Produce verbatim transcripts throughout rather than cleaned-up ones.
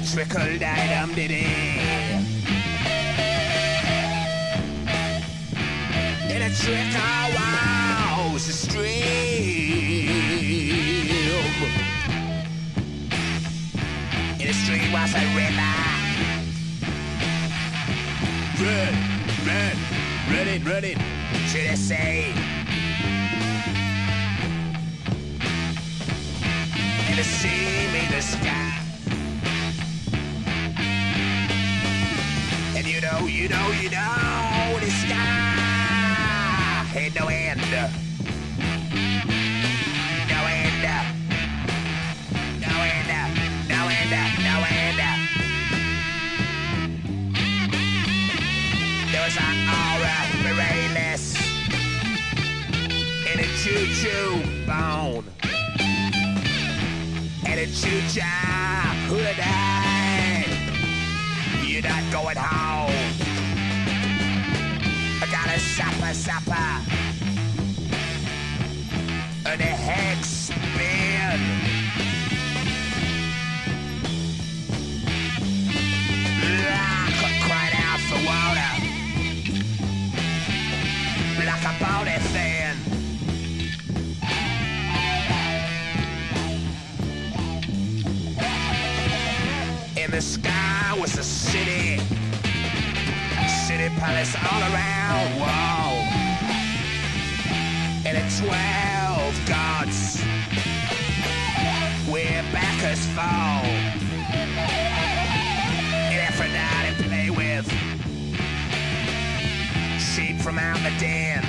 Trickle dum diddy. In a trickle was a stream. In a stream was a river. Red, red, red it, red it. Should I say? In the sea made the sky. And you know, you know, you know, the sky had no end. No end. No end. No end. No end. There was an aura Morales in a choo-choo bone. And a choo-choo who'da died. You're not going home. I got a supper, supper. And a hex spin. Like a cried out for water. Like a bony fan. In the sky was a city. City palace all around. Whoa. And a twelve gods. Where backers fall. And Aphrodite play with. Sheep from out the den.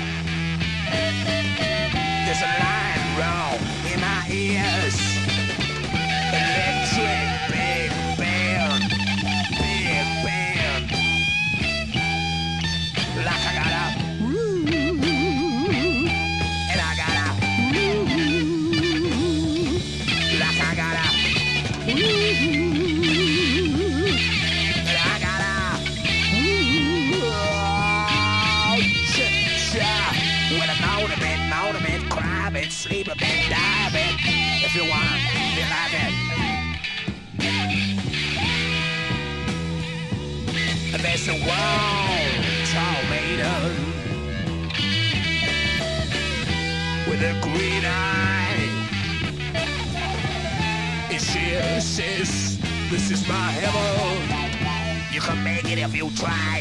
There's a lion roll in my ears. Electric big band. Big band. Like I got a woo. And I got a woo. Like I got a woo. And I got a woo. Cha-cha. With a monument, monument, cry a bit, sleep a bit, die a bit. If you want, you like it. And there's a wall, tall maiden with a green eye. And she says, this is my heaven. You can make it if you try.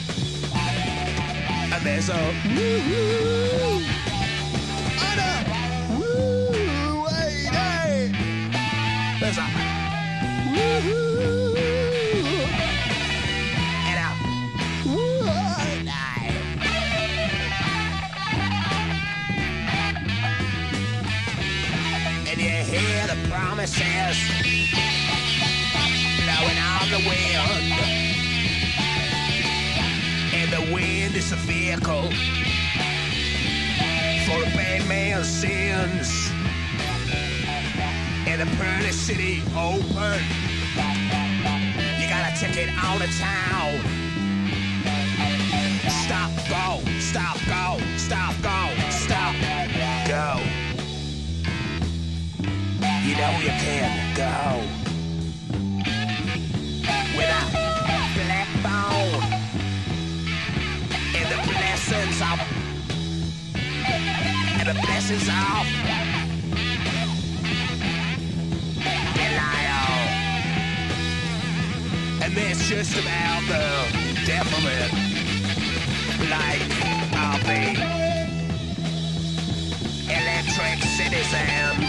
And there's a woo-hoo. Anna! Woo! Wait, hey! There's a woo-hoo. And a woo! Hey. And you hear the promises blowing on the wind. And the wind is a vehicle for a bad man's sins. And the pearly city open. You got a ticket on the town. Stop, go, stop, go, stop, go, stop, go. You know you can go. With a black bone. And the blessings of And the blessings of Belial. And that's just about the death of it. Like I'll be electric citizen.